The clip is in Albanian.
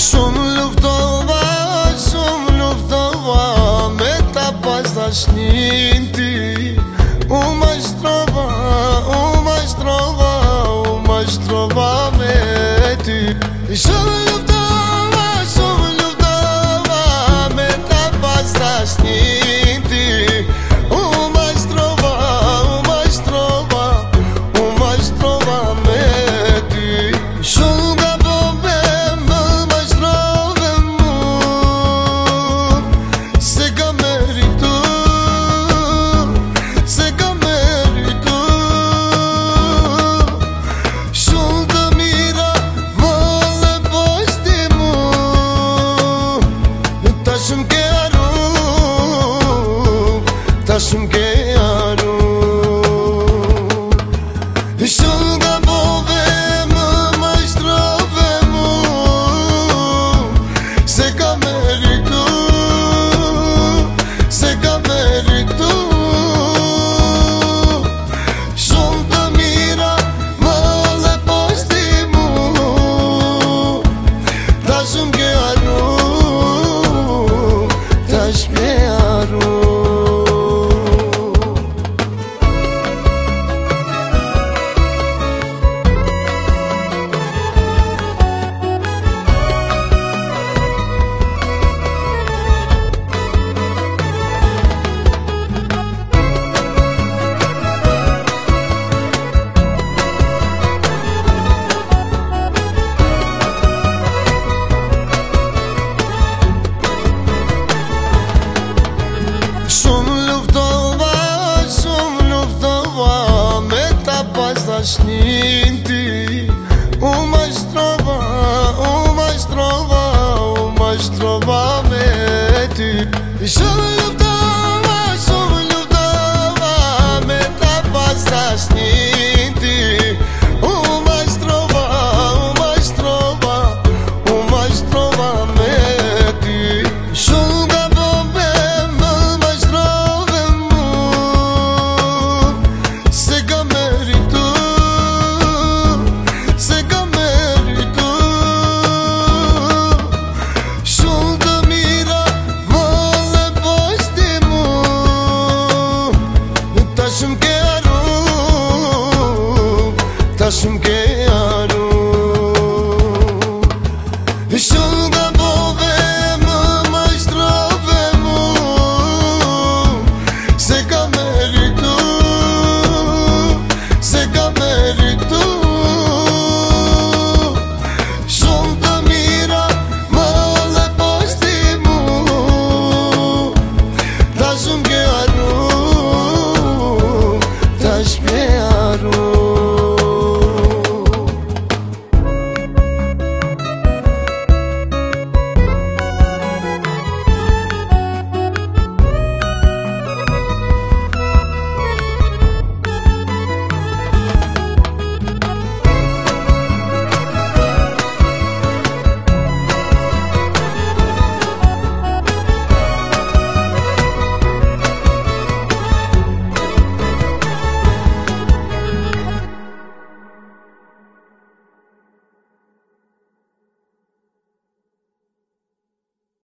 Shumë luftova me ta pas dashnin ti. U mashtrova me ty. Shumë luftova me ta pas dashnin ti. U mashtrova me ty. Shumë gabove më mashtrove mu, se ka meritu. Shumë të mira vole poshti mu, tashëm ke aru. Shumë gabove më mashtrove mu, se ka meritu. Shumë të mira vole poshti mu, tashëm ke aru. Shumë luftova me ta pas dashnin ti. U mashtrova me ty. Shumë luftova me ta pas dashnin ti. U mashtrova me ty. Shumë gabove më mashtrove mu, se ka meritu. Shumë të mira vole poshti mu, tashëm ke aru.